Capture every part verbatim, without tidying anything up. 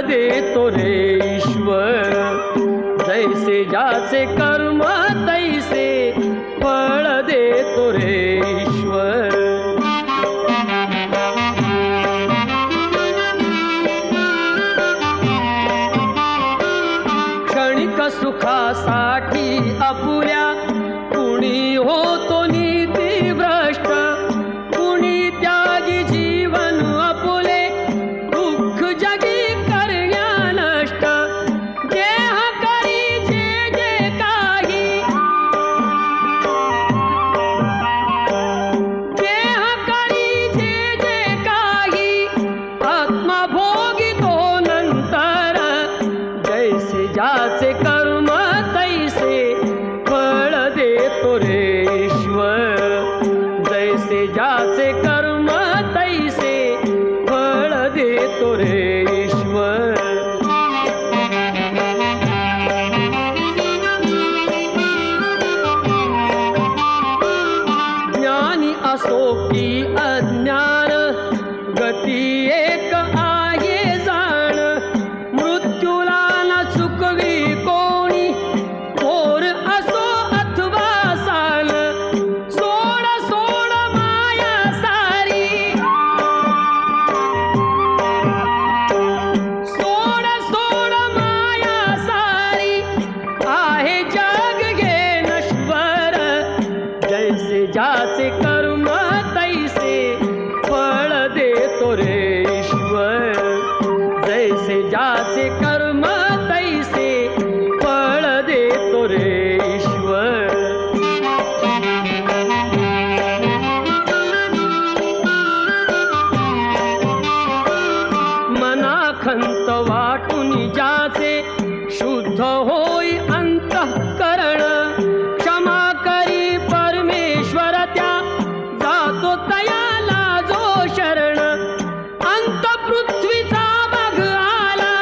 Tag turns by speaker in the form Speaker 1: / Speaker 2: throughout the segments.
Speaker 1: देतो रे ईश्वर. जैसे ज्याचे कर्म तैसे फळ देतो रे ईश्वर. क्षणिक सुखासाठी अपुऱ्या कुणी होतो नीती भ्रष्ट. कुणी त्यागी जीवन अपुले दुःख जगी करण्या नष्ट. देह करी जे जे काही देह करी जे जे काही आत्मा भोगितो नंतर. जैसे ज्याचे कर्म तैसे फळ देतो रे ईश्वर. जैसे ज्याचे कर्म तैसे फळ देतो रे ईश्वर. ज्ञानी असो की अज्ञान गती एक आहे जाण. मृत्यूला न चुकवी कोणी थोर असो अथवा साल. सोड सोड माया सारी सोड सोड माया सारी आहे जग घे नश्वर. जैसे ज्याचे कर्म तैसे फळ देतो रे ईश्वर. जैसे ज्याचे कर्म तैसे फळ देतो रे ईश्वर. मनाखंत वाटून ज्याचे शुद्ध होई अंतःकरण. क्षमा करी परमेश्वर त्या जातो तयाला जो शरण. अंत पृथ्वीचा बघ आला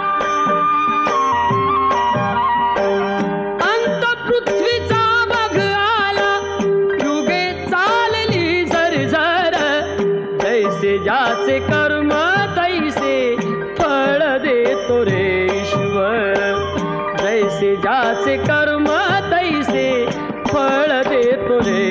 Speaker 1: अंत पृथ्वीचा बघ आला. युगे चालली झरझर. जैसे ज्याचे कर्म तैसे फळ देतो रे ईश्वर. जैसे ज्याचे कर्म तैसे फळ देतो रे